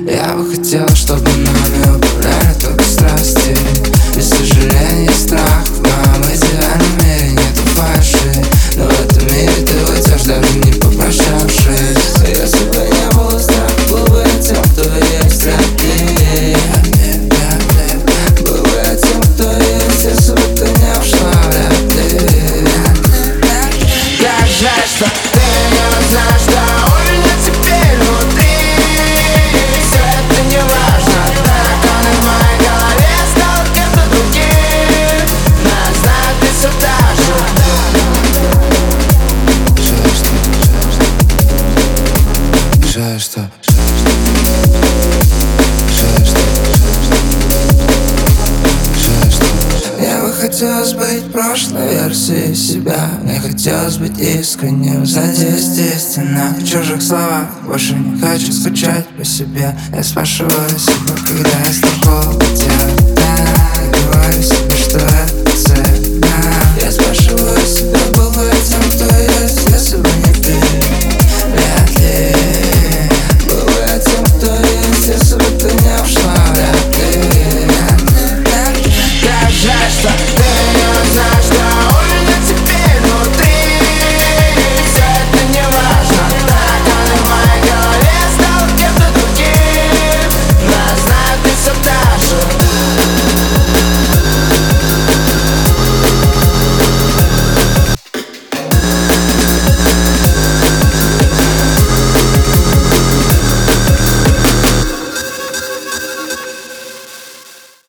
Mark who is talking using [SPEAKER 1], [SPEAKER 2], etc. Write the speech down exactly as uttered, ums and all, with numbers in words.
[SPEAKER 1] Я бы хотел, чтобы нами управляли только страсти и сожаление, и страх. В моем идеальном мире нету фальши, но в этом мире ты уйдешь, даже не попрощавшись. Если бы не было страха, был бы я тем, кто есть, а ты был бы я тем, кто есть, если бы ты не ушла, вряд ли. Как жаль, что ты не знаешь, что у меня теперь внутри. Все это не важно, драконы в моей голове стал кем-то другим. Но знаю, ты все та же. Жаль, что, жаль, что, жаль, что. Мне бы хотелось быть прошлой версией себя. Мне хотелось быть искренним, знать естественно. В чужих словах больше не хочу скучать по себе. Я спрашиваю себя, когда я стал холоден.